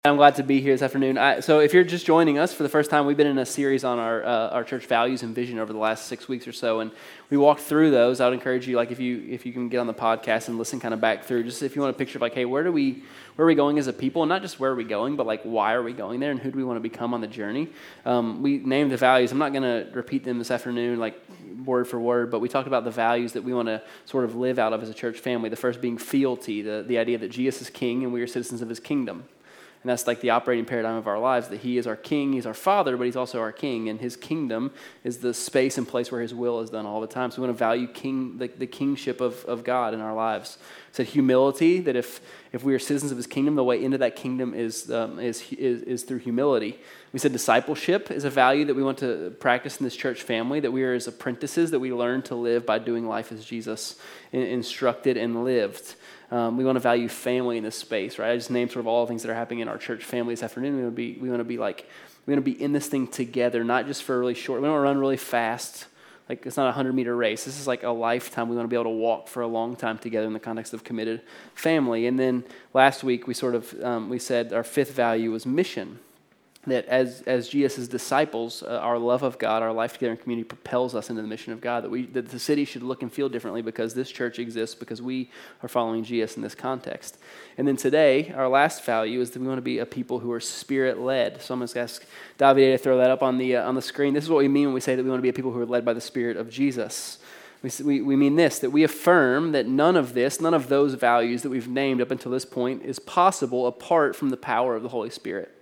I'm glad to be here this afternoon. So if you're just joining us for the first time, we've been in a series on our church values and vision over the last 6 weeks or so, and we walked through those. I would encourage you, like if you can get on the podcast and listen kind of back through, just if you want a picture of like, hey, where are we going as a people, and not just where are we going, but like why are we going there, and who do we want to become on the journey? We named the values. I'm not going to repeat them this afternoon, like word for word, but we talked about the values that we want to sort of live out of as a church family. The first being fealty, the idea that Jesus is king and we are citizens of his kingdom. And that's like the operating paradigm of our lives, that he is our king, he's our father, but he's also our king. And his kingdom is the space and place where his will is done all the time. So we want to value the kingship of God in our lives. It said humility, that if we are citizens of his kingdom, the way into that kingdom is through humility. We said discipleship is a value that we want to practice in this church family, that we are as apprentices, that we learn to live by doing life as Jesus instructed and lived. We want to value family in this space, right? I just named sort of all the things that are happening in our church family this afternoon. We want to be in this thing together, not just for really short. We don't want to run really fast. Like it's not a 100-meter race. This is like a lifetime. We want to be able to walk for a long time together in the context of committed family. And then last week we we said our fifth value was mission. That as Jesus' disciples, our love of God, our life together in community propels us into the mission of God, that the city should look and feel differently because this church exists, because we are following Jesus in this context. And then today, our last value is that we want to be a people who are Spirit-led. So I'm going to ask Davide to throw that up on the screen. This is what we mean when we say that we want to be a people who are led by the Spirit of Jesus. We mean this, that we affirm that none of those values that we've named up until this point is possible apart from the power of the Holy Spirit.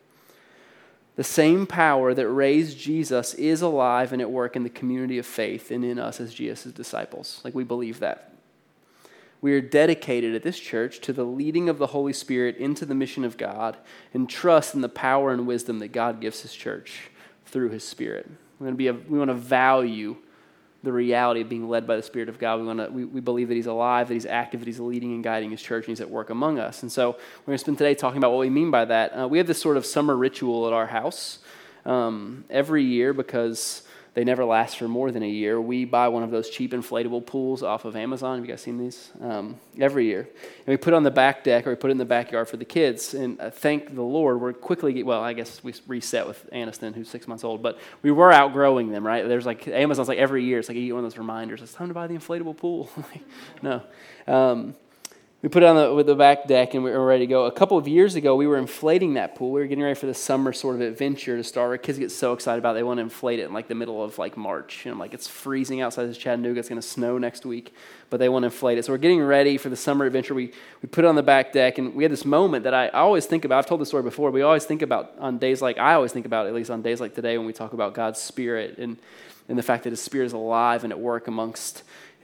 The same power that raised Jesus is alive and at work in the community of faith and in us as Jesus' disciples. Like we believe that. We are dedicated at this church to the leading of the Holy Spirit into the mission of God and trust in the power and wisdom that God gives his church through his Spirit. We want to value the reality of being led by the Spirit of God. We believe that he's alive, that he's active, that he's leading and guiding his church, and he's at work among us. And so we're going to spend today talking about what we mean by that. We have this sort of summer ritual at our house every year, because they never last for more than a year. We buy one of those cheap inflatable pools off of Amazon. Have you guys seen these? Every year. And we put it on the back deck, or we put it in the backyard for the kids. And thank the Lord, we're quickly, I guess we reset with Aniston, who's 6 months old, but we were outgrowing them, right? There's like, Amazon's like every year, it's like you get one of those reminders. It's time to buy the inflatable pool. No. We put it with the back deck and we were ready to go. A couple of years ago, we were inflating that pool. We were getting ready for the summer sort of adventure to start. Our kids get so excited about it. They want to inflate it in like the middle of like March. And I'm like, it's freezing outside this Chattanooga. It's going to snow next week, but they want to inflate it. So we're getting ready for the summer adventure. We put it on the back deck, and we had this moment that I always think about. I've told this story before. I always think about at least on days like today, when we talk about God's Spirit and the fact that his Spirit is alive and at work amongst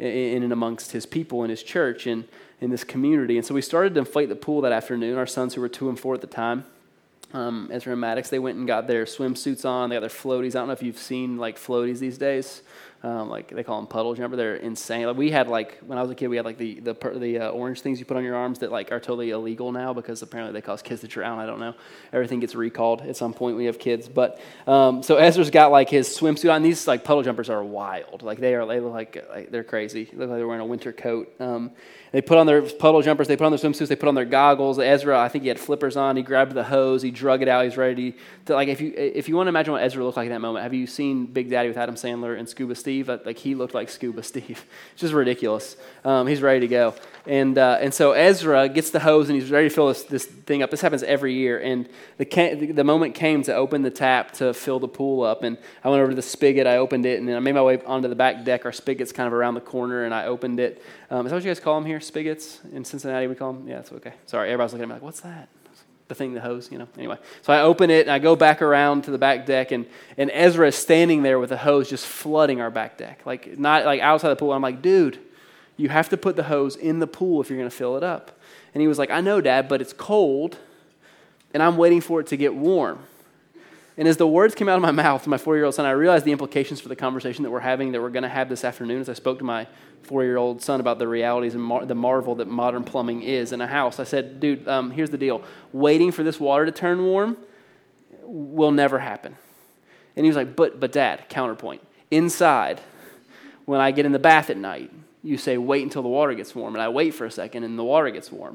his people and his church and in this community. And so we started to inflate the pool that afternoon. Our sons, who were 2 and 4 at the time, Ezra and Maddox, they went and got their swimsuits on. They got their floaties. I don't know if you've seen like floaties these days. Like they call them puddles. Remember, they're insane. Like we had when I was a kid, we had like the orange things you put on your arms that like are totally illegal now because apparently they cause kids to drown. I don't know. Everything gets recalled at some point when we have kids. But so Ezra's got like his swimsuit on. These like puddle jumpers are wild. Like they look like they're crazy. They look like they're wearing a winter coat. They put on their puddle jumpers, they put on their swimsuits, they put on their goggles. Ezra, I think he had flippers on. He grabbed the hose, he drug it out. He's ready to like. If you want to imagine what Ezra looked like in that moment, have you seen Big Daddy with Adam Sandler and Scuba Steve? Like he looked like Scuba Steve. It's just ridiculous. He's ready to go, and so Ezra gets the hose and he's ready to fill this thing up. This happens every year, and the moment came to open the tap to fill the pool up. And I went over to the spigot, I opened it, and then I made my way onto the back deck. Our spigot's kind of around the corner, and I opened it. Is that what you guys call them here? Spigots? In Cincinnati, we call them? Yeah, that's okay. Sorry, everybody's looking at me like, what's that? The hose, Anyway, so I open it, and I go back around to the back deck, and Ezra is standing there with the hose just flooding our back deck. Like, not like outside the pool. I'm like, dude, you have to put the hose in the pool if you're going to fill it up. And he was like, I know, Dad, but it's cold, and I'm waiting for it to get warm. And as the words came out of my mouth to my 4-year-old son, I realized the implications for the conversation that we're going to have this afternoon as I spoke to my 4-year-old son about the realities and the marvel that modern plumbing is in a house. I said, dude, here's the deal. Waiting for this water to turn warm will never happen. And he was like, but Dad, counterpoint. Inside, when I get in the bath at night, you say, wait until the water gets warm. And I wait for a second, and the water gets warm.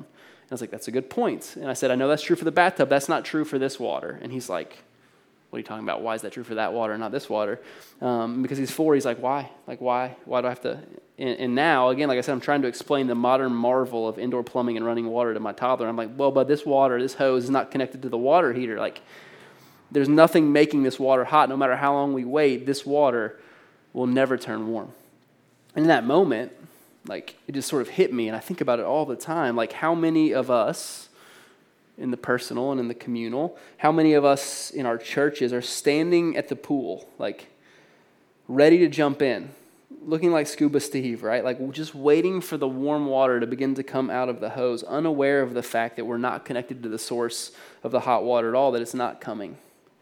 I was like, that's a good point. And I said, I know that's true for the bathtub. That's not true for this water. And he's like, what are you talking about? Why is that true for that water and not this water? Because he's 4, he's like, why? Like, why? Why do I have to? And now, again, like I said, I'm trying to explain the modern marvel of indoor plumbing and running water to my toddler. I'm like, well, but this water, this hose is not connected to the water heater. Like, there's nothing making this water hot. No matter how long we wait, this water will never turn warm. And in that moment, like, it just sort of hit me, and I think about it all the time. Like, how many of us in the personal and in the communal, how many of us in our churches are standing at the pool, like, ready to jump in, looking like Scuba Steve, right? Like, just waiting for the warm water to begin to come out of the hose, unaware of the fact that we're not connected to the source of the hot water at all, that it's not coming.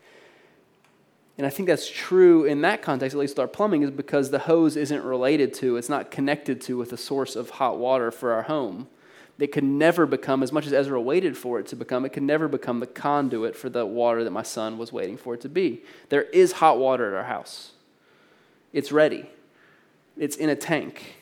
And I think that's true in that context, at least with our plumbing, is because the hose isn't related to, it's not connected to with the source of hot water for our home. It could never become, as much as Ezra waited for it to become, it could never become the conduit for the water that my son was waiting for it to be. There is hot water at our house. It's ready. It's in a tank.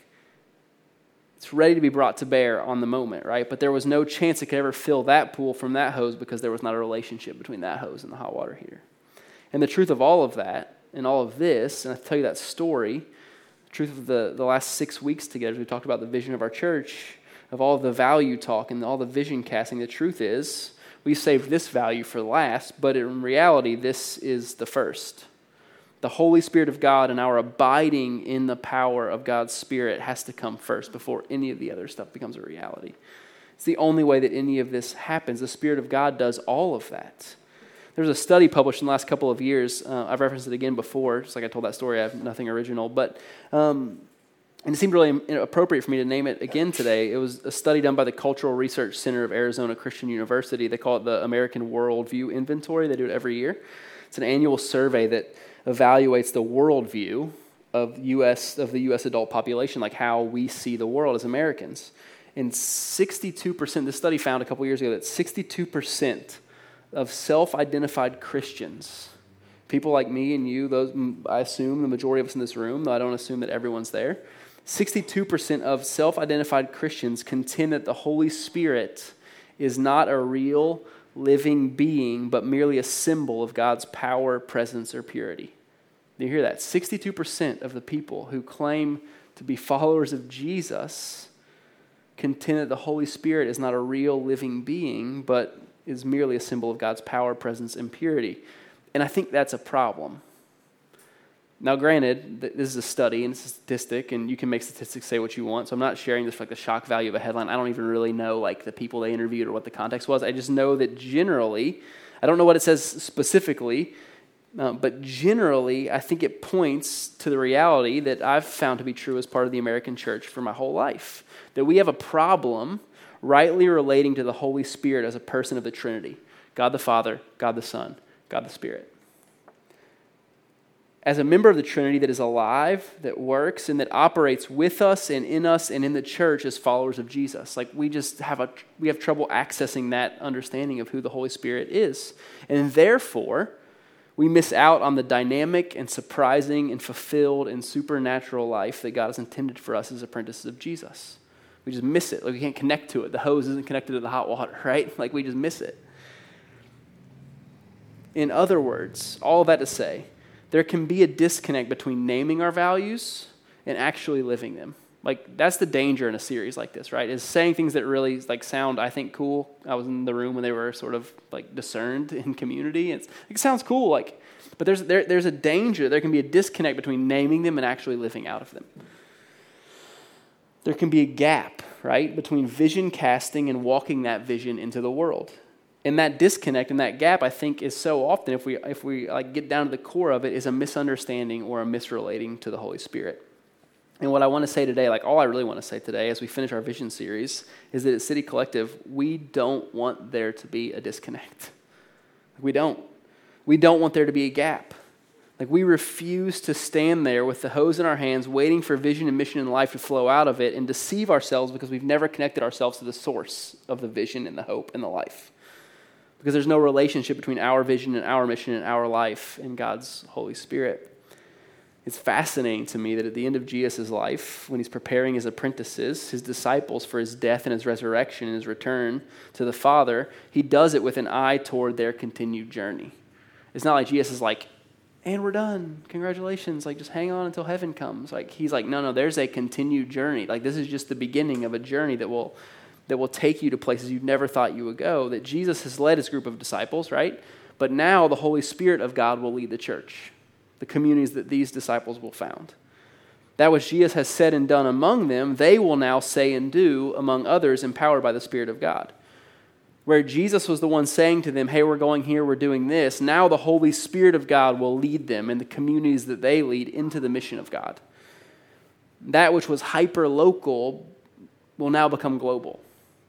It's ready to be brought to bear on the moment, right? But there was no chance it could ever fill that pool from that hose because there was not a relationship between that hose and the hot water heater. And the truth of all of that and all of this, and I tell you that story, the truth of the last 6 weeks together, as we talked about the vision of our church, of all of the value talk and all the vision casting, the truth is we saved this value for last, but in reality, this is the first. The Holy Spirit of God and our abiding in the power of God's Spirit has to come first before any of the other stuff becomes a reality. It's the only way that any of this happens. The Spirit of God does all of that. There's a study published in the last couple of years. I've referenced it again before, just like I told that story. I have nothing original. But and it seemed really appropriate for me to name it again today. It was a study done by the Cultural Research Center of Arizona Christian University. They call it the American Worldview Inventory. They do it every year. It's an annual survey that evaluates the worldview of the U.S. adult population, like how we see the world as Americans. And 62%, this study found a couple years ago that 62% of self-identified Christians, people like me and you, those I assume the majority of us in this room, though I don't assume that everyone's there, 62% of self-identified Christians contend that the Holy Spirit is not a real living being, but merely a symbol of God's power, presence, or purity. Do you hear that? 62% of the people who claim to be followers of Jesus contend that the Holy Spirit is not a real living being, but is merely a symbol of God's power, presence, and purity. And I think that's a problem. Now, granted, this is a study and it's a statistic, and you can make statistics say what you want, so I'm not sharing this for like the shock value of a headline. I don't even really know like the people they interviewed or what the context was. I just know that generally, I don't know what it says specifically, but generally, I think it points to the reality that I've found to be true as part of the American church for my whole life, that we have a problem rightly relating to the Holy Spirit as a person of the Trinity, God the Father, God the Son, God the Spirit. As a member of the Trinity that is alive, that works, and that operates with us and in the church as followers of Jesus. Like we have trouble accessing that understanding of who the Holy Spirit is. And therefore, we miss out on the dynamic and surprising and fulfilled and supernatural life that God has intended for us as apprentices of Jesus. We just miss it. Like we can't connect to it. The hose isn't connected to the hot water, right? Like we just miss it. In other words, all of that to say, there can be a disconnect between naming our values and actually living them. Like that's the danger in a series like this, right? Is saying things that really like sound, I think, cool. I was in the room when they were sort of like discerned in community. It sounds cool, like, but there's a danger. There can be a disconnect between naming them and actually living out of them. There can be a gap, right, between vision casting and walking that vision into the world. And that disconnect and that gap, I think, is so often, if we like get down to the core of it, is a misunderstanding or a misrelating to the Holy Spirit. And what I want to say today, like all I really want to say today as we finish our vision series, is that at City Collective, we don't want there to be a disconnect. We don't. We don't want there to be a gap. Like we refuse to stand there with the hose in our hands, waiting for vision and mission and life to flow out of it and deceive ourselves because we've never connected ourselves to the source of the vision and the hope and the life. Because there's no relationship between our vision and our mission and our life and God's Holy Spirit. It's fascinating to me that at the end of Jesus' life, when he's preparing his apprentices, his disciples, for his death and his resurrection and his return to the Father, he does it with an eye toward their continued journey. It's not like Jesus is like, and we're done. Congratulations. Like, just hang on until heaven comes. Like, he's like, no, there's a continued journey. Like, this is just the beginning of a journey that will take you to places you never thought you would go, that Jesus has led his group of disciples, right? But now the Holy Spirit of God will lead the church, the communities that these disciples will found. That which Jesus has said and done among them, they will now say and do among others, empowered by the Spirit of God. Where Jesus was the one saying to them, hey, we're going here, we're doing this, now the Holy Spirit of God will lead them and the communities that they lead into the mission of God. That which was hyper-local will now become global.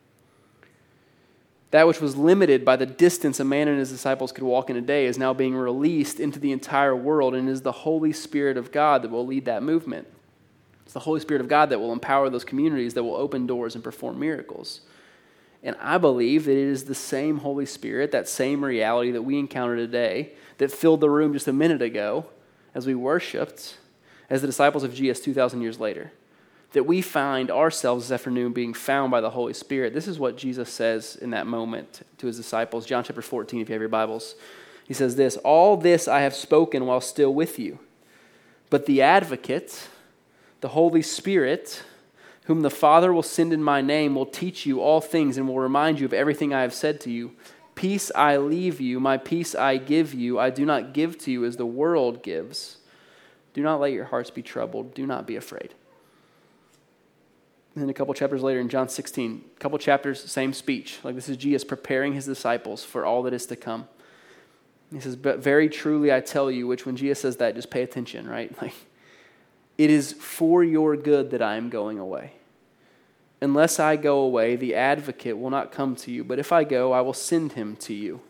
That which was limited by the distance a man and his disciples could walk in a day is now being released into the entire world, and it is the Holy Spirit of God that will lead that movement. It's the Holy Spirit of God that will empower those communities, that will open doors and perform miracles. And I believe that it is the same Holy Spirit, that same reality that we encounter today, that filled the room just a minute ago as we worshiped, as the disciples of Jesus 2,000 years later. That we find ourselves this afternoon being found by the Holy Spirit. This is what Jesus says in that moment to his disciples. John chapter 14, if you have your Bibles. He says this, all this I have spoken while still with you. But the advocate, the Holy Spirit, whom the Father will send in my name, will teach you all things and will remind you of everything I have said to you. Peace I leave you, my peace I give you. I do not give to you as the world gives. Do not let your hearts be troubled. Do not be afraid. And then a couple chapters later in John 16, a couple chapters, same speech. Like this is Jesus preparing his disciples for all that is to come. He says, but very truly I tell you, which when Jesus says that, just pay attention, right? Like, it is for your good that I am going away. Unless I go away, the advocate will not come to you. But if I go, I will send him to you.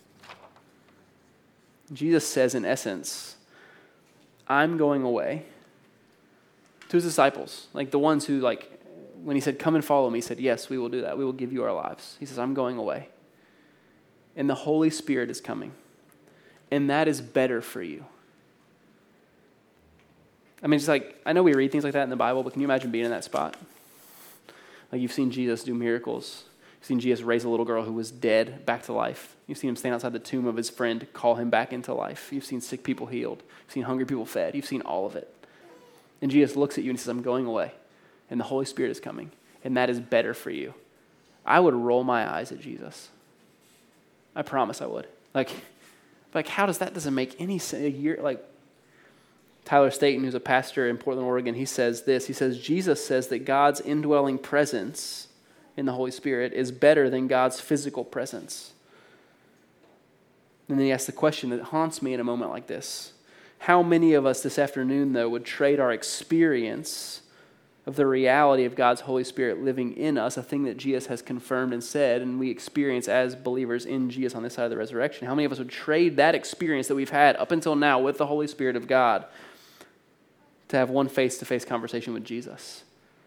Jesus says, in essence, I'm going away to his disciples, like the ones who, like, when he said, come and follow me, he said, yes, we will do that. We will give you our lives. He says, I'm going away. And the Holy Spirit is coming. And that is better for you. I mean, it's like, I know we read things like that in the Bible, but can you imagine being in that spot? Like you've seen Jesus do miracles. You've seen Jesus raise a little girl who was dead back to life. You've seen him stand outside the tomb of his friend, call him back into life. You've seen sick people healed. You've seen hungry people fed. You've seen all of it. And Jesus looks at you and he says, I'm going away. And the Holy Spirit is coming. And that is better for you. I would roll my eyes at Jesus. I promise I would. Like how doesn't make any sense? Like Tyler Staton, who's a pastor in Portland, Oregon, he says this. He says, Jesus says that God's indwelling presence in the Holy Spirit is better than God's physical presence. And then he asks the question that haunts me in a moment like this. How many of us this afternoon, though, would trade our experience of the reality of God's Holy Spirit living in us, a thing that Jesus has confirmed and said, and we experience as believers in Jesus on this side of the resurrection? How many of us would trade that experience that we've had up until now with the Holy Spirit of God to have one face-to-face conversation with Jesus?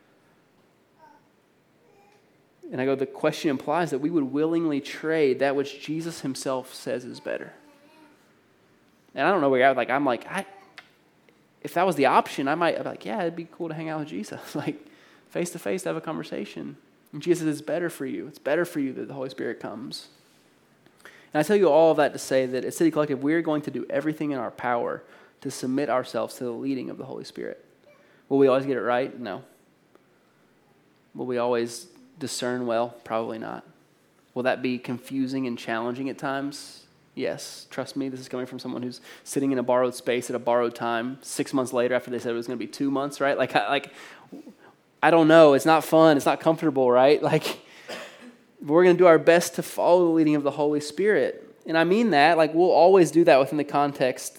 And I go, the question implies that we would willingly trade that which Jesus himself says is better. And I don't know where you're at. If that was the option, I'd be like, yeah, it'd be cool to hang out with Jesus. Like, face-to-face to have a conversation. And Jesus says, it's better for you. It's better for you that the Holy Spirit comes. And I tell you all of that to say that at City Collective, we're going to do everything in our power to submit ourselves to the leading of the Holy Spirit. Will we always get it right? No. Will we always discern well? Probably not. Will that be confusing and challenging at times? Yes. Trust me, this is coming from someone who's sitting in a borrowed space at a borrowed time 6 months later after they said it was going to be 2 months, right? I don't know. It's not fun. It's not comfortable, right? We're going to do our best to follow the leading of the Holy Spirit. And I mean that. We'll always do that within the context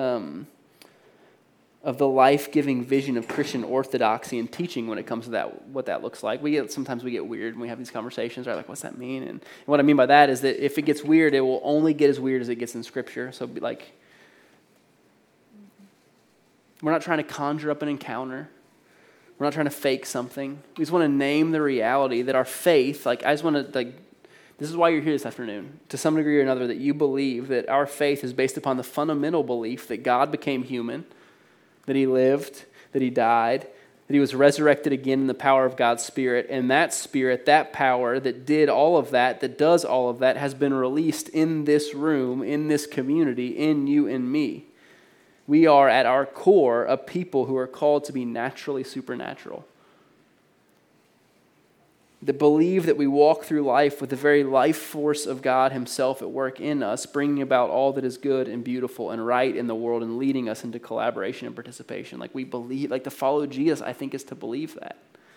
of the life-giving vision of Christian orthodoxy and teaching when it comes to that, what that looks like. Sometimes we get weird when we have these conversations, right? Like, what's that mean? And what I mean by that is that if it gets weird, it will only get as weird as it gets in Scripture. So, we're not trying to conjure up an encounter. We're not trying to fake something. We just want to name the reality that our faith, this is why you're here this afternoon, to some degree or another, that you believe that our faith is based upon the fundamental belief that God became human, that he lived, that he died, that he was resurrected again in the power of God's Spirit, and that Spirit, that power that did all of that does all of that, has been released in this room, in this community, in you and me. We are at our core a people who are called to be naturally supernatural. That believe that we walk through life with the very life force of God himself at work in us, bringing about all that is good and beautiful and right in the world and leading us into collaboration and participation. Like we believe, like to follow Jesus, I think is to believe that.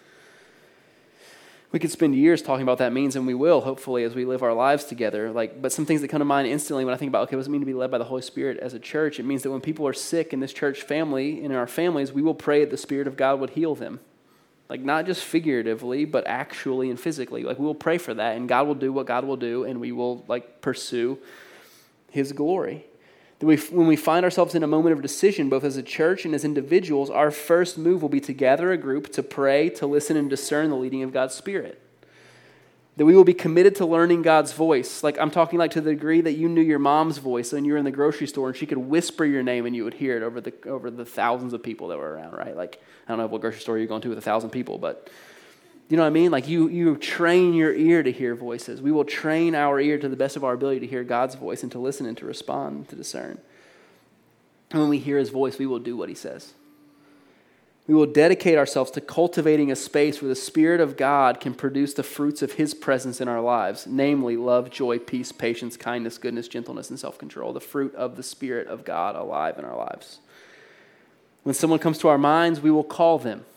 We could spend years talking about what that means, and we will, hopefully, as we live our lives together. But some things that come to mind instantly when I think about, okay, what does it mean to be led by the Holy Spirit as a church? It means that when people are sick in this church family, in our families, we will pray that the Spirit of God would heal them. Like not just figuratively, but actually and physically. Like we will pray for that, and God will do what God will do, and we will pursue his glory. When we find ourselves in a moment of decision, both as a church and as individuals, our first move will be to gather a group, to pray, to listen and discern the leading of God's Spirit. That we will be committed to learning God's voice. Like I'm talking to the degree that you knew your mom's voice when you were in the grocery store and she could whisper your name and you would hear it over the thousands of people that were around, right? Like I don't know what grocery store you're going to with 1,000 people, but you know what I mean? Like you train your ear to hear voices. We will train our ear to the best of our ability to hear God's voice and to listen and to respond, to discern. And when we hear his voice, we will do what he says. We will dedicate ourselves to cultivating a space where the Spirit of God can produce the fruits of his presence in our lives, namely love, joy, peace, patience, kindness, goodness, gentleness, and self-control, the fruit of the Spirit of God alive in our lives. When someone comes to our minds, we will call them.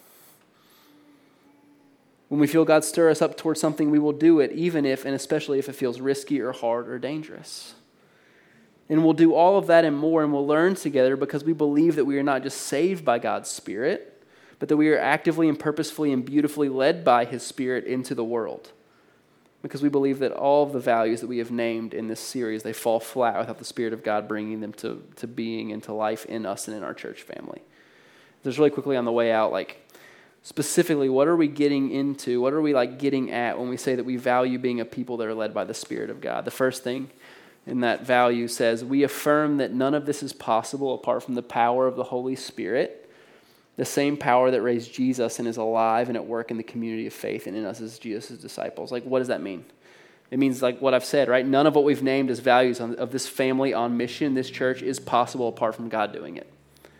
When we feel God stir us up towards something, we will do it, even if, and especially if it feels risky or hard or dangerous. And we'll do all of that and more, and we'll learn together because we believe that we are not just saved by God's Spirit, but that we are actively and purposefully and beautifully led by his Spirit into the world. Because we believe that all of the values that we have named in this series, they fall flat without the Spirit of God bringing them to being and to life in us and in our church family. Just really quickly on the way out, specifically, what are we getting into? What are we getting at when we say that we value being a people that are led by the Spirit of God? The first thing in that value says, we affirm that none of this is possible apart from the power of the Holy Spirit, the same power that raised Jesus and is alive and at work in the community of faith and in us as Jesus' disciples. What does that mean? It means what I've said, right? None of what we've named as values of this family on mission, this church, is possible apart from God doing it.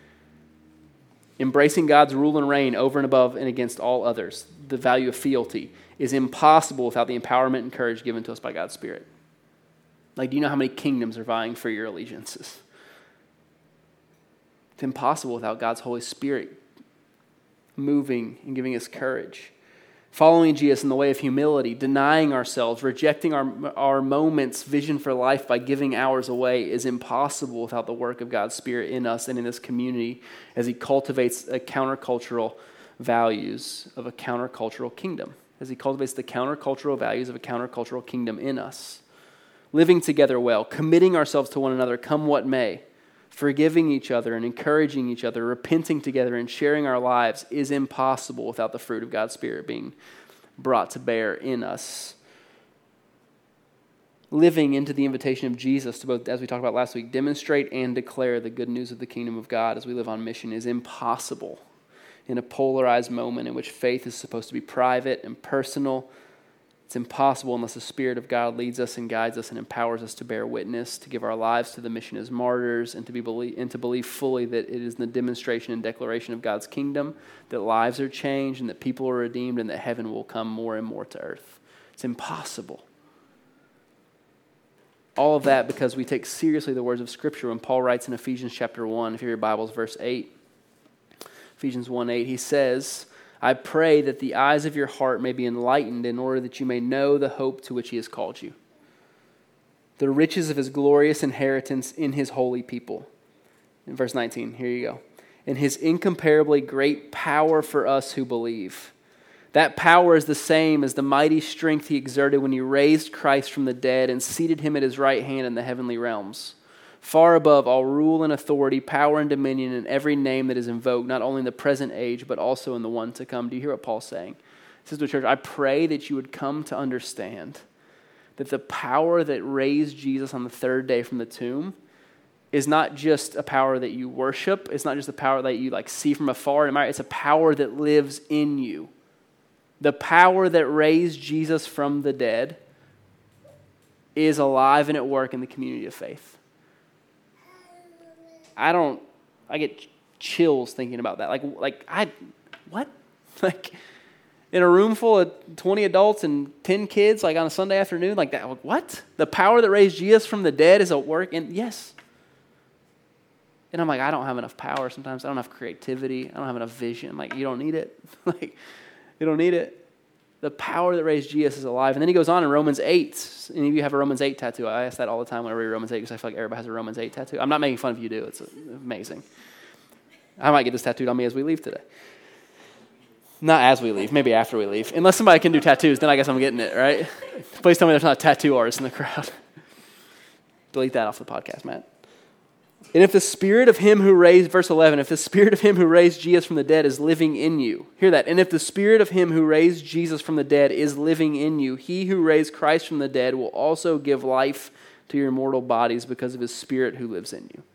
Embracing God's rule and reign over and above and against all others, the value of fealty, is impossible without the empowerment and courage given to us by God's Spirit. Do you know how many kingdoms are vying for your allegiances? It's impossible without God's Holy Spirit moving and giving us courage. Following Jesus in the way of humility, denying ourselves, rejecting our moment's vision for life by giving ours away is impossible without the work of God's Spirit in us and in this community as he cultivates a countercultural values of a countercultural kingdom, as he cultivates the countercultural values of a countercultural kingdom in us. Living together well, committing ourselves to one another, come what may, forgiving each other and encouraging each other, repenting together and sharing our lives is impossible without the fruit of God's Spirit being brought to bear in us. Living into the invitation of Jesus to both, as we talked about last week, demonstrate and declare the good news of the kingdom of God as we live on mission is impossible in a polarized moment in which faith is supposed to be private and personal. It's impossible unless the Spirit of God leads us and guides us and empowers us to bear witness, to give our lives to the mission as martyrs, and to believe fully that it is in the demonstration and declaration of God's kingdom that lives are changed and that people are redeemed and that heaven will come more and more to earth. It's impossible. All of that because we take seriously the words of Scripture when Paul writes in Ephesians chapter 1, if you have your Bibles, verse 8. Ephesians 1:8, he says, I pray that the eyes of your heart may be enlightened in order that you may know the hope to which he has called you, the riches of his glorious inheritance in his holy people. In verse 19, here you go. And his incomparably great power for us who believe. That power is the same as the mighty strength he exerted when he raised Christ from the dead and seated him at his right hand in the heavenly realms, far above all rule and authority, power and dominion, and every name that is invoked, not only in the present age, but also in the one to come. Do you hear what Paul's saying? He says to the church, I pray that you would come to understand that the power that raised Jesus on the third day from the tomb is not just a power that you worship. It's not just a power that you like see from afar. It's a power that lives in you. The power that raised Jesus from the dead is alive and at work in the community of faith. I get chills thinking about that. What? Like, in a room full of 20 adults and 10 kids, like on a Sunday afternoon, like that. What? The power that raised Jesus from the dead is at work? And yes. And I'm like, I don't have enough power sometimes. I don't have creativity. I don't have enough vision. I'm like, you don't need it. Like, you don't need it. The power that raised Jesus is alive. And then he goes on in Romans 8. Any of you have a Romans 8 tattoo? I ask that all the time when I read Romans 8 because I feel like everybody has a Romans 8 tattoo. I'm not making fun of you, do. It's amazing. I might get this tattooed on me as we leave today. Not as we leave, maybe after we leave. Unless somebody can do tattoos, then I guess I'm getting it, right? Please tell me there's not a tattoo artist in the crowd. Delete that off the podcast, Matt. And if the spirit of him who raised, verse 11, if the spirit of him who raised Jesus from the dead is living in you, hear that. And if the spirit of him who raised Jesus from the dead is living in you, he who raised Christ from the dead will also give life to your mortal bodies because of his spirit who lives in you.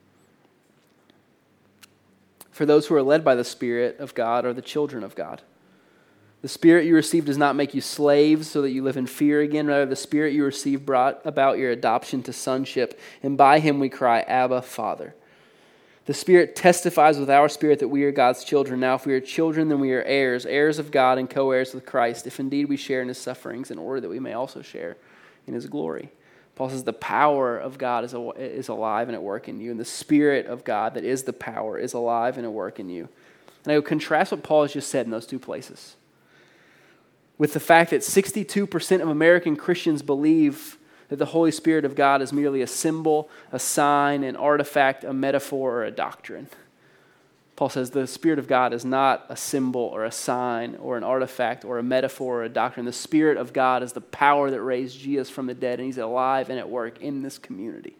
For those who are led by the Spirit of God are the children of God. The Spirit you received does not make you slaves so that you live in fear again. Rather, the Spirit you received brought about your adoption to sonship, and by him we cry, Abba, Father. The Spirit testifies with our spirit that we are God's children. Now, if we are children, then we are heirs, heirs of God and co-heirs with Christ, if indeed we share in his sufferings, in order that we may also share in his glory. Paul says the power of God is alive and at work in you, and the Spirit of God that is the power is alive and at work in you. And I would contrast what Paul has just said in those two places with the fact that 62% of American Christians believe that the Holy Spirit of God is merely a symbol, a sign, an artifact, a metaphor, or a doctrine. Paul says the Spirit of God is not a symbol or a sign or an artifact or a metaphor or a doctrine. The Spirit of God is the power that raised Jesus from the dead, and he's alive and at work in this community.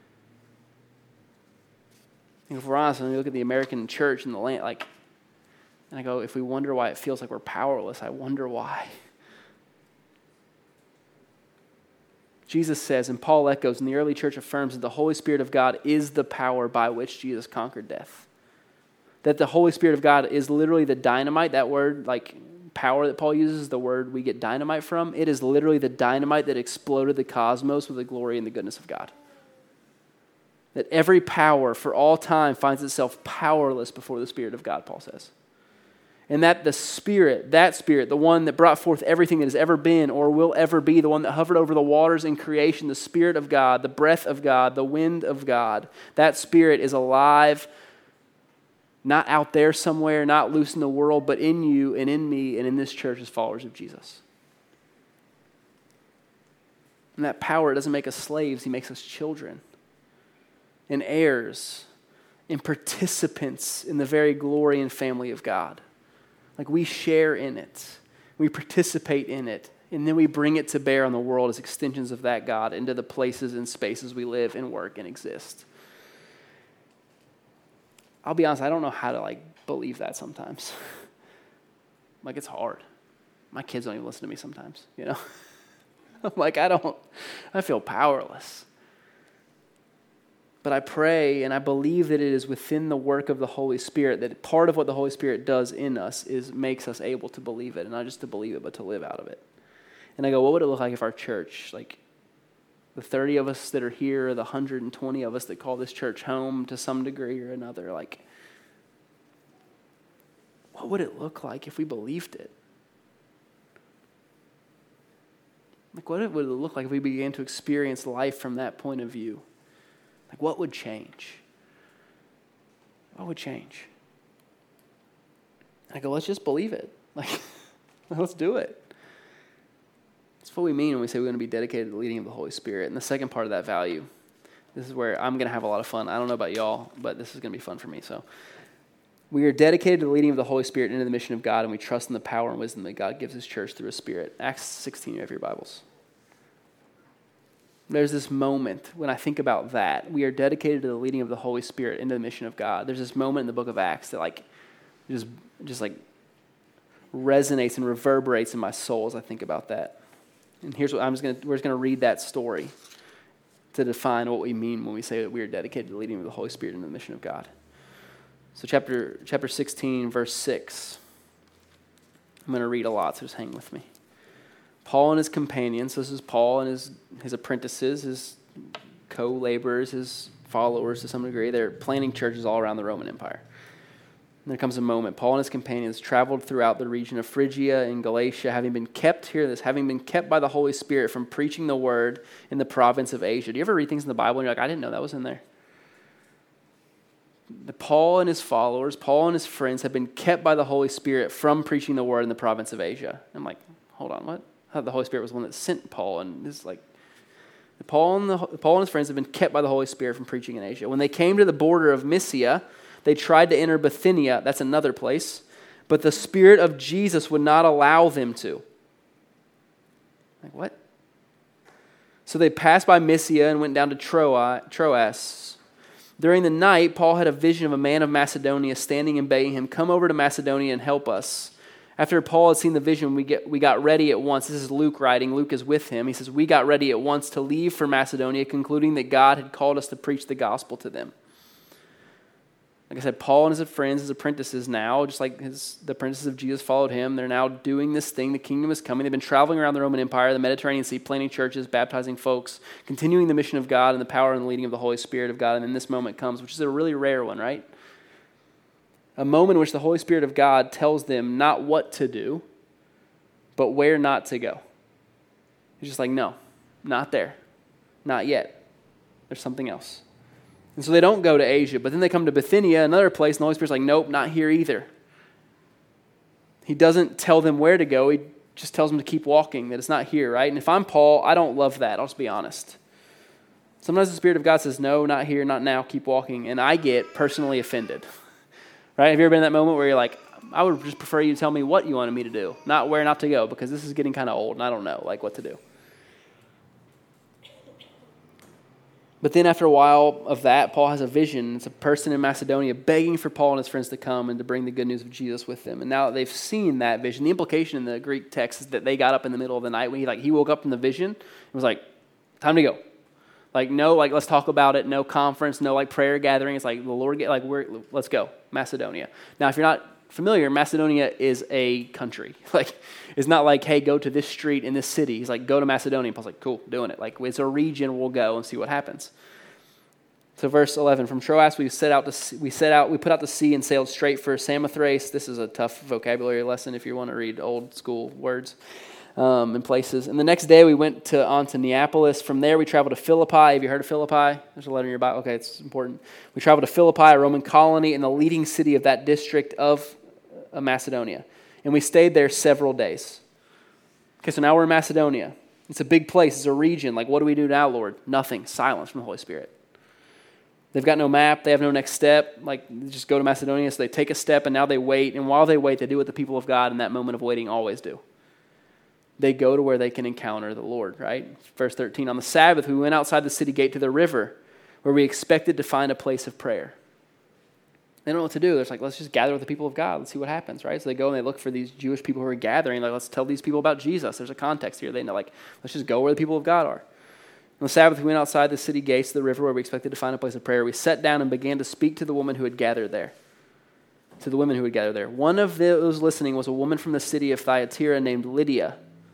And if we're honest, when we look at the American church and the land, and I go, if we wonder why it feels like we're powerless, I wonder why. Jesus says, and Paul echoes, and the early church affirms that the Holy Spirit of God is the power by which Jesus conquered death. That the Holy Spirit of God is literally the dynamite. That word, power that Paul uses, the word we get dynamite from. It is literally the dynamite that exploded the cosmos with the glory and the goodness of God. That every power for all time finds itself powerless before the Spirit of God, Paul says. And that the Spirit, the one that brought forth everything that has ever been or will ever be, the one that hovered over the waters in creation, the Spirit of God, the breath of God, the wind of God, that Spirit is alive, not out there somewhere, not loose in the world, but in you and in me and in this church as followers of Jesus. And that power doesn't make us slaves, he makes us children and heirs and participants in the very glory and family of God. We share in it. We participate in it. And then we bring it to bear on the world as extensions of that God into the places and spaces we live and work and exist. I'll be honest, I don't know how to believe that sometimes. It's hard. My kids don't even listen to me sometimes, I'm I feel powerless. But I pray and I believe that it is within the work of the Holy Spirit, that part of what the Holy Spirit does in us is makes us able to believe it, and not just to believe it, but to live out of it. And I go, what would it look like if our church, the 30 of us that are here, or the 120 of us that call this church home to some degree or another, what would it look like if we believed it? What would it look like if we began to experience life from that point of view? What would change? What would change? I go, let's just believe it. Let's do it. That's what we mean when we say we're going to be dedicated to the leading of the Holy Spirit. And the second part of that value, this is where I'm going to have a lot of fun. I don't know about y'all, but this is going to be fun for me. So we are dedicated to the leading of the Holy Spirit into the mission of God, and we trust in the power and wisdom that God gives his church through his Spirit. Acts 16, you have your Bibles. There's this moment when I think about that. We are dedicated to the leading of the Holy Spirit into the mission of God. There's this moment in the book of Acts that just resonates and reverberates in my soul as I think about that. And here's what we're just going to read that story. to define what we mean when we say that we are dedicated to leading with the Holy Spirit in the mission of God. So chapter 16, verse 6. I'm going to read a lot, so just hang with me. Paul and his companions, so this is Paul and his apprentices, his co-laborers, his followers to some degree, they're planting churches all around the Roman Empire. And there comes a moment. Paul and his companions traveled throughout the region of Phrygia and Galatia, having been kept by the Holy Spirit from preaching the word in the province of Asia. Do you ever read things in the Bible and you're like, I didn't know that was in there? Paul and his followers, Paul and his friends have been kept by the Holy Spirit from preaching the word in the province of Asia. I'm like, hold on, what? I thought the Holy Spirit was the one that sent Paul, and this is like, Paul and his friends have been kept by the Holy Spirit from preaching in Asia. When they came to the border of Mysia, they tried to enter Bithynia, that's another place, but the Spirit of Jesus would not allow them to. Like, what? So they passed by Mysia and went down to Troas. During the night, Paul had a vision of a man of Macedonia standing and begging him, come over to Macedonia and help us. After Paul had seen the vision, we got ready at once. This is Luke writing. Luke is with him. He says, we got ready at once to leave for Macedonia, concluding that God had called us to preach the gospel to them. Like I said, Paul and his friends, his apprentices now, just like the apprentices of Jesus followed him, they're now doing this thing. The kingdom is coming. They've been traveling around the Roman Empire, the Mediterranean Sea, planting churches, baptizing folks, continuing the mission of God and the power and the leading of the Holy Spirit of God. And then this moment comes, which is a really rare one, right? A moment in which the Holy Spirit of God tells them not what to do, but where not to go. He's just like, no, not there, not yet. There's something else. And so they don't go to Asia, but then they come to Bithynia, another place, and the Holy Spirit's like, nope, not here either. He doesn't tell them where to go. He just tells them to keep walking, that it's not here, right? And if I'm Paul, I don't love that. I'll just be honest. Sometimes the Spirit of God says, no, not here, not now, keep walking. And I get personally offended, right? Have you ever been in that moment where you're like, I would just prefer you to tell me what you wanted me to do, not where not to go, because this is getting kind of old and I don't know like what to do. But then after a while of that, Paul has a vision. It's a person in Macedonia begging for Paul and his friends to come and to bring the good news of Jesus with them. And now that they've seen that vision, the implication in the Greek text is that they got up in the middle of the night when he woke up from the vision and was like, time to go. Let's talk about it. No conference, no prayer gathering. It's like the Lord, let's go, Macedonia. Now, if you're not familiar, Macedonia is a country. It's not like, hey, go to this street in this city. He's like, go to Macedonia. Paul's like, cool, doing it. It's a region. We'll go and see what happens. So verse 11, from Troas we put out to sea and sailed straight for Samothrace. This is a tough vocabulary lesson if you want to read old school words and places. And the next day we went on to Neapolis. From there we traveled to Philippi. Have you heard of Philippi? There's a letter in your Bible. Okay, it's important. We traveled to Philippi, a Roman colony in the leading city of that district of Macedonia. And we stayed there several days. Okay, so now we're in Macedonia. It's a big place. It's a region. What do we do now, Lord? Nothing. Silence from the Holy Spirit. They've got no map. They have no next step. They just go to Macedonia. So they take a step and now they wait. And while they wait, they do what the people of God in that moment of waiting always do. They go to where they can encounter the Lord, right? Verse 13, on the Sabbath, we went outside the city gate to the river where we expected to find a place of prayer. They don't know what to do. They're let's just gather with the people of God. Let's see what happens, right? So they go and they look for these Jewish people who are gathering. Let's tell these people about Jesus. There's a context here. They know, let's just go where the people of God are. On the Sabbath, we went outside the city gates to the river where we expected to find a place of prayer. We sat down and began to speak to the woman who had gathered there. One of those listening was a woman from the city of Thyatira named Lydia,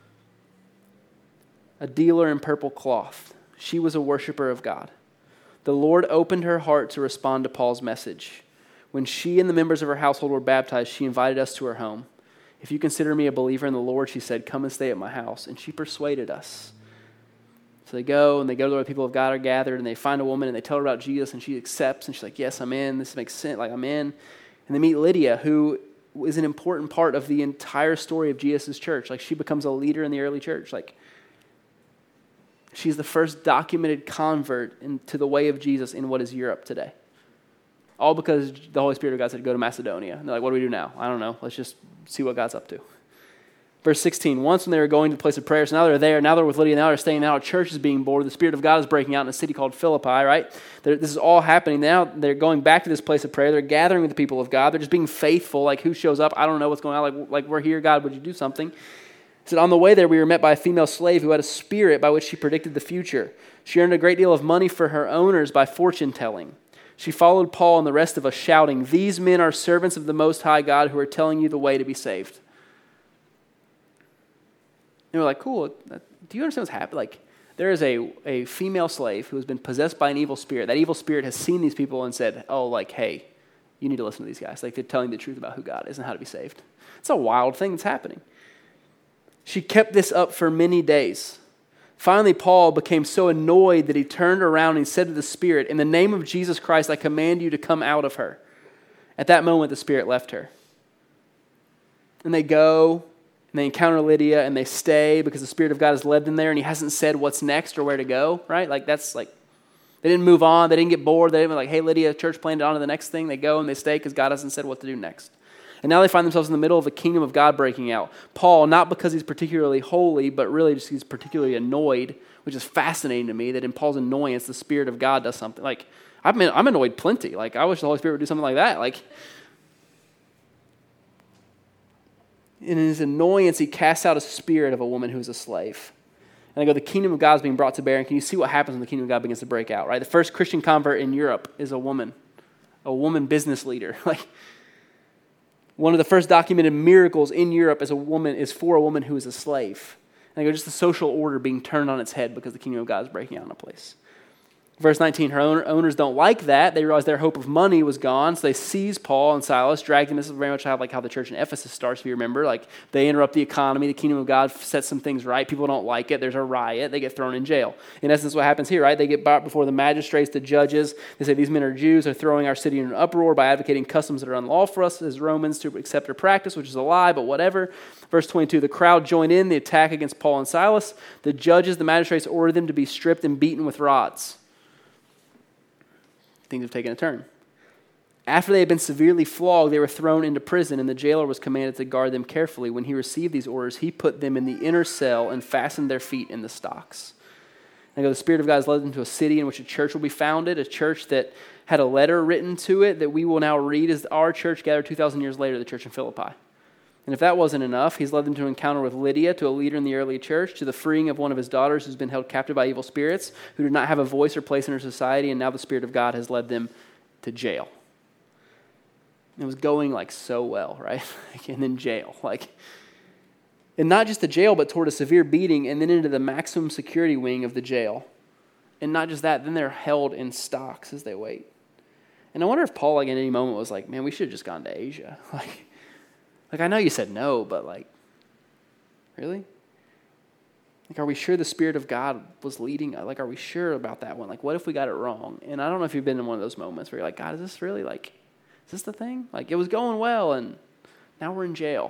a dealer in purple cloth. She was a worshiper of God. The Lord opened her heart to respond to Paul's message. When she and the members of her household were baptized, she invited us to her home. If you consider me a believer in the Lord, she said, come and stay at my house. And she persuaded us. So they go to where the people of God are gathered, and they find a woman, and they tell her about Jesus, and she accepts, and she's like, yes, I'm in. This makes sense. I'm in. And they meet Lydia, who is an important part of the entire story of Jesus' church. She becomes a leader in the early church. She's the first documented convert to the way of Jesus in what is Europe today. All because the Holy Spirit of God said, go to Macedonia. And they're like, what do we do now? I don't know. Let's just see what God's up to. Verse 16, once when they were going to the place of prayer, so now they're there, now they're with Lydia, now they're staying, now a church is being born, the Spirit of God is breaking out in a city called Philippi, right? This is all happening. Now they're going back to this place of prayer. They're gathering with the people of God. They're just being faithful. Who shows up? I don't know what's going on. We're here, God, would you do something? He said, on the way there, we were met by a female slave who had a spirit by which she predicted the future. She earned a great deal of money for her owners by fortune telling. She followed Paul and the rest of us, shouting, "These men are servants of the Most High God who are telling you the way to be saved." And we're like, cool. Do you understand what's happening? Like, there is a female slave who has been possessed by an evil spirit. That evil spirit has seen these people and said, oh, like, hey, you need to listen to these guys. Like, they're telling the truth about who God is and how to be saved. It's a wild thing that's happening. She kept this up for many days. Finally, Paul became so annoyed that he turned around and he said to the spirit, "In the name of Jesus Christ, I command you to come out of her." At that moment, the spirit left her. And they go, and they encounter Lydia, and they stay because the Spirit of God has led them there, and he hasn't said what's next or where to go, right? Like, that's like, they didn't move on. They didn't get bored. They didn't be like, hey, Lydia, church planned on to the next thing. They go and they stay because God hasn't said what to do next. And now they find themselves in the middle of the kingdom of God breaking out. Paul, not because he's particularly holy, but really just he's particularly annoyed, which is fascinating to me that in Paul's annoyance, the Spirit of God does something. Like, I'm annoyed plenty. Like, I wish the Holy Spirit would do something like that. Like, in his annoyance, he casts out a spirit of a woman who is a slave. And I go, the kingdom of God is being brought to bear. And can you see what happens when the kingdom of God begins to break out, right? The first Christian convert in Europe is a woman business leader. Like, one of the first documented miracles in Europe is for a woman who is a slave. And I go, just the social order being turned on its head because the kingdom of God is breaking out in a place. Verse 19, her owners don't like that. They realize their hope of money was gone, so they seize Paul and Silas, drag them. This is very much how the church in Ephesus starts, if you remember. Like, they interrupt the economy. The kingdom of God sets some things right. People don't like it. There's a riot. They get thrown in jail. In essence, what happens here, right? They get brought before the magistrates, the judges. They say, these men are Jews. They're throwing our city in an uproar by advocating customs that are unlawful for us as Romans to accept or practice, which is a lie, but whatever. Verse 22, the crowd joined in the attack against Paul and Silas. The judges, the magistrates, ordered them to be stripped and beaten with rods. Things have taken a turn. After they had been severely flogged, they were thrown into prison, and the jailer was commanded to guard them carefully. When he received these orders, he put them in the inner cell and fastened their feet in the stocks. And the Spirit of God has led them to a city in which a church will be founded, a church that had a letter written to it that we will now read as our church gathered 2,000 years later, the church in Philippi. And if that wasn't enough, he's led them to an encounter with Lydia, to a leader in the early church, to the freeing of one of his daughters who's been held captive by evil spirits, who did not have a voice or place in her society, and now the Spirit of God has led them to jail. It was going like so well, right? And then jail. And not just the jail, but toward a severe beating, and then into the maximum security wing of the jail. And not just that, then they're held in stocks as they wait. And I wonder if Paul, at any moment, was like, man, we should have just gone to Asia. Like, I know you said no, but really? Are we sure the Spirit of God was leading? Are we sure about that one? What if we got it wrong? And I don't know if you've been in one of those moments where you're like, God, is this really, is this the thing? It was going well, and now we're in jail.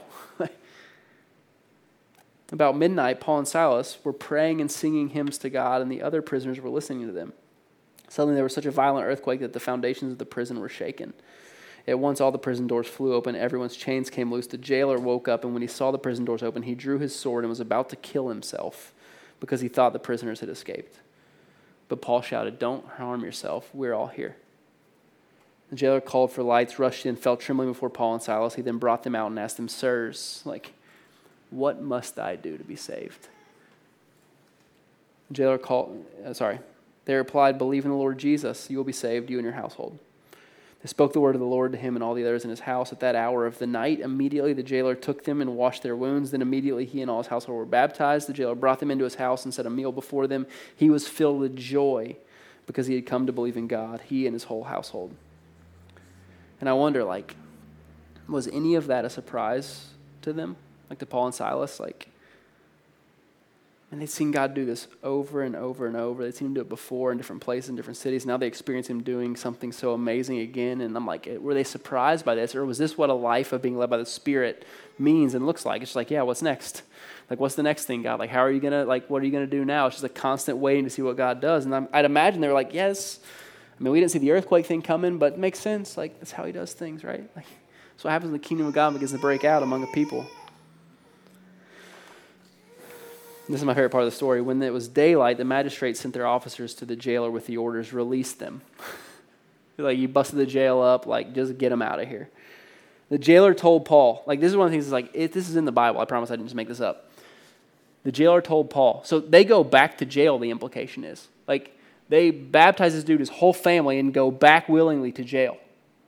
About midnight, Paul and Silas were praying and singing hymns to God, and the other prisoners were listening to them. Suddenly, there was such a violent earthquake that the foundations of the prison were shaken. At once, all the prison doors flew open. Everyone's chains came loose. The jailer woke up, and when he saw the prison doors open, he drew his sword and was about to kill himself because he thought the prisoners had escaped. But Paul shouted, "Don't harm yourself. We're all here." The jailer called for lights, rushed in, fell trembling before Paul and Silas. He then brought them out and asked them, "Sirs, what must I do to be saved?" The jailer They replied, "Believe in the Lord Jesus. You will be saved, you and your household." They spoke the word of the Lord to him and all the others in his house. At that hour of the night, immediately the jailer took them and washed their wounds. Then immediately he and all his household were baptized. The jailer brought them into his house and set a meal before them. He was filled with joy because he had come to believe in God, he and his whole household. And I wonder, was any of that a surprise to them? To Paul and Silas? And they'd seen God do this over and over and over. They'd seen him do it before in different places, in different cities. Now they experience him doing something so amazing again. And I'm like, were they surprised by this? Or was this what a life of being led by the Spirit means and looks like? It's just yeah, what's next? What's the next thing, God? How are you going to, what are you going to do now? It's just a constant waiting to see what God does. And I'd imagine they were like, yes. We didn't see the earthquake thing coming, but it makes sense. That's how he does things, right? That's what happens when the kingdom of God begins to break out among a people. This is my favorite part of the story. When it was daylight, the magistrates sent their officers to the jailer with the orders, "Release them." You busted the jail up, just get them out of here. The jailer told Paul, this is one of the things, this is in the Bible. I promise I didn't just make this up. The jailer told Paul. So they go back to jail, the implication is. Like, they baptize this dude, his whole family, and go back willingly to jail.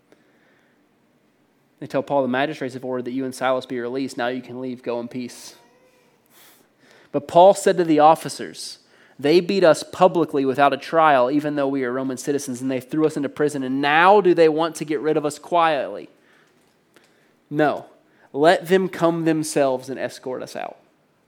They tell Paul, the magistrates have ordered that you and Silas be released. Now you can leave. Go in peace. But Paul said to the officers, they beat us publicly without a trial, even though we are Roman citizens, and they threw us into prison. And now do they want to get rid of us quietly? No. Let them come themselves and escort us out.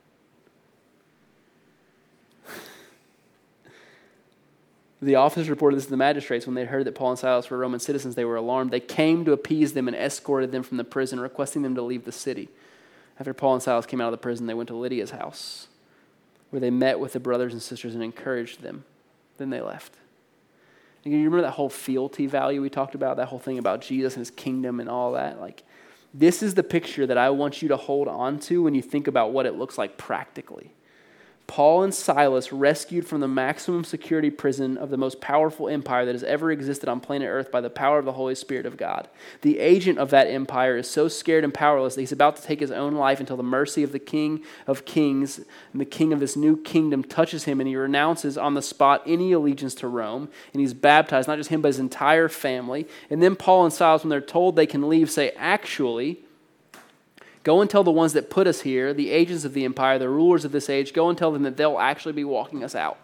The officers reported this to the magistrates. When they heard that Paul and Silas were Roman citizens, they were alarmed. They came to appease them and escorted them from the prison, requesting them to leave the city. After Paul and Silas came out of the prison, they went to Lydia's house, where they met with the brothers and sisters and encouraged them. Then they left. And you remember that whole fealty value we talked about, that whole thing about Jesus and his kingdom and all that? Like, this is the picture that I want you to hold on to when you think about what it looks like practically. Paul and Silas, rescued from the maximum security prison of the most powerful empire that has ever existed on planet Earth by the power of the Holy Spirit of God. The agent of that empire is so scared and powerless that he's about to take his own life until the mercy of the King of Kings and the King of this new kingdom touches him, and he renounces on the spot any allegiance to Rome, and he's baptized, not just him, but his entire family. And then Paul and Silas, when they're told they can leave, say, actually, go and tell the ones that put us here, the agents of the empire, the rulers of this age, go and tell them that they'll actually be walking us out.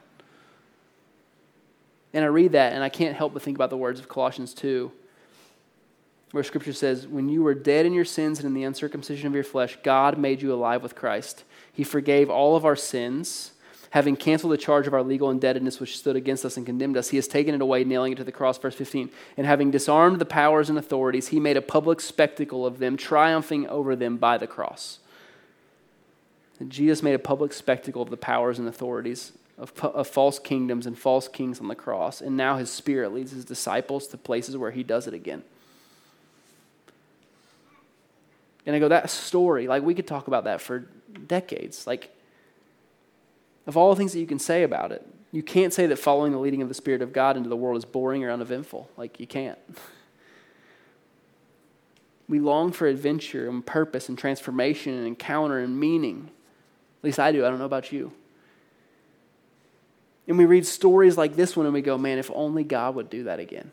And I read that, and I can't help but think about the words of Colossians 2, where Scripture says, when you were dead in your sins and in the uncircumcision of your flesh, God made you alive with Christ. He forgave all of our sins, having canceled the charge of our legal indebtedness which stood against us and condemned us. He has taken it away, nailing it to the cross, verse 15. And having disarmed the powers and authorities, he made a public spectacle of them, triumphing over them by the cross. And Jesus made a public spectacle of the powers and authorities of false kingdoms and false kings on the cross. And now his Spirit leads his disciples to places where he does it again. And I go, that story, like we could talk about that for decades. Like, of all the things that you can say about it, you can't say that following the leading of the Spirit of God into the world is boring or uneventful. Like, you can't. We long for adventure and purpose and transformation and encounter and meaning. At least I do. I don't know about you. And we read stories like this one and we go, man, if only God would do that again.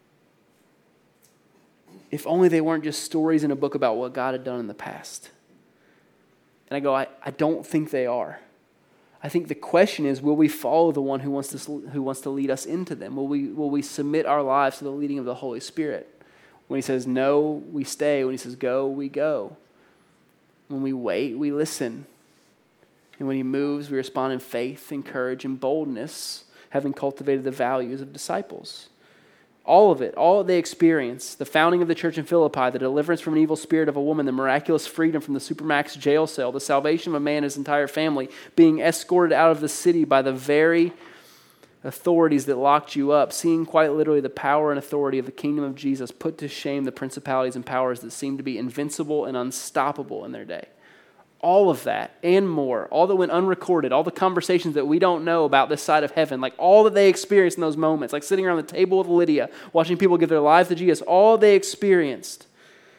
If only they weren't just stories in a book about what God had done in the past. And I go, I don't think they are. I think the question is, will we follow the one who wants to lead us into them? Will we submit our lives to the leading of the Holy Spirit? When he says no, we stay. When he says go, we go. When we wait, we listen. And when he moves, we respond in faith and courage and boldness, having cultivated the values of disciples. All of it, all they experience, the founding of the church in Philippi, the deliverance from an evil spirit of a woman, the miraculous freedom from the supermax jail cell, the salvation of a man and his entire family, being escorted out of the city by the very authorities that locked you up, seeing quite literally the power and authority of the kingdom of Jesus put to shame the principalities and powers that seemed to be invincible and unstoppable in their day. All of that and more, all that went unrecorded, all the conversations that we don't know about this side of heaven, like all that they experienced in those moments, like sitting around the table with Lydia, watching people give their lives to Jesus, all they experienced.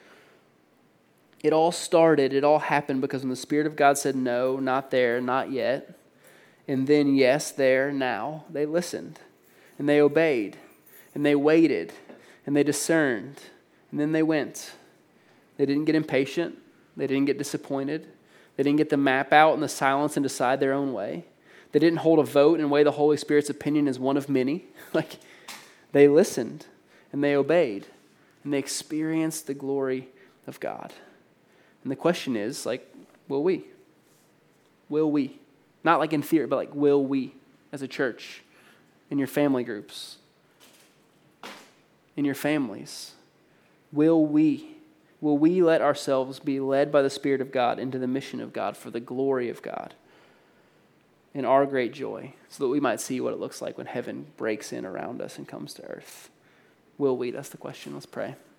It all started, it all happened because when the Spirit of God said no, not there, not yet, and then yes, there, now, they listened, and they obeyed, and they waited, and they discerned, and then they went. They didn't get impatient, they didn't get disappointed. They didn't get the map out in the silence and decide their own way. They didn't hold a vote and weigh the Holy Spirit's opinion as one of many. Like, they listened and they obeyed and they experienced the glory of God. And the question is, like, will we? Will we? Not like in theory, but like, will we as a church, in your family groups, in your families? Will we? Will we let ourselves be led by the Spirit of God into the mission of God for the glory of God in our great joy so that we might see what it looks like when heaven breaks in around us and comes to earth? Will we? That's the question. Let's pray.